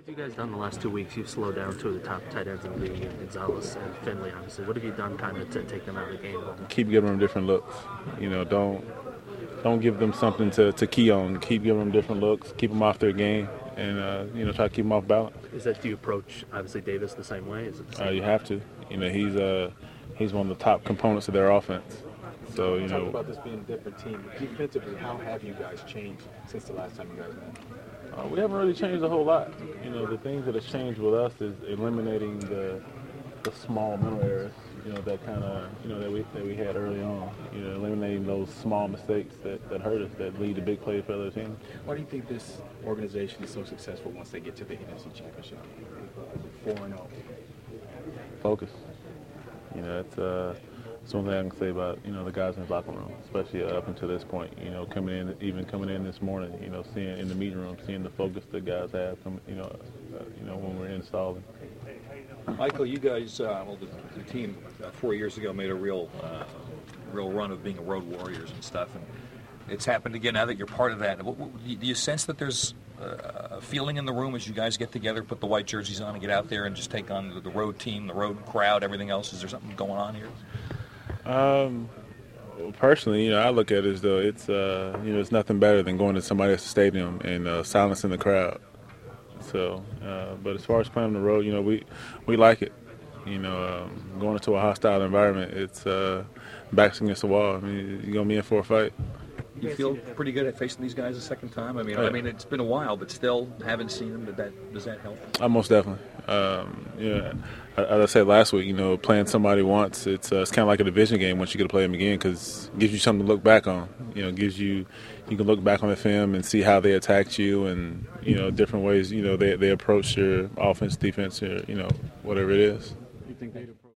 have you guys done the last 2 weeks? You've slowed down two of the top tight ends in the league, Gonzalez and Finley, obviously. What have you done kind of to take them out of the game? Keep giving them different looks. Don't give them something to key on. Keep giving them different looks. Keep them off their game, and try to keep them off balance. Do you approach obviously Davis the same way? Is it the same You have to. He's one of the top components of their offense. So Talk about this being a different team. Defensively, how have you guys changed since the last time you guys met? We haven't really changed a whole lot. The things that have changed with us is eliminating the small mental errors. That kind of that we had early on. Eliminating those small mistakes that hurt us, that lead to big plays for other teams. Why do you think this organization is so successful once they get to the NFC Championship? 4-0. Focus. That's one thing I can say about the guys in the locker room, especially up until this point. Coming in this morning, seeing in the meeting room, seeing the focus that guys have. When we're installing. Michael, you guys, the team 4 years ago made a real run of being a road warriors and stuff, and it's happened again now that you're part of that. Do you sense that there's a feeling in the room as you guys get together, put the white jerseys on, and get out there and just take on the road team, the road crowd, everything else? Is there something going on here? Personally, I look at it as though it's nothing better than going to somebody else's stadium and silencing the crowd. So, but as far as playing on the road, we like it. Going into a hostile environment, it's backs against the wall. You're gonna be in for a fight. You feel pretty good at facing these guys a second time? It's been a while, but still haven't seen them. Does that help? Most definitely. As I said last week, playing somebody once, it's kind of like a division game once you get to play them again, because it gives you something to look back on. You can look back on the film and see how they attacked you, and different ways they approach your offense, defense, or whatever it is. You think they'd approach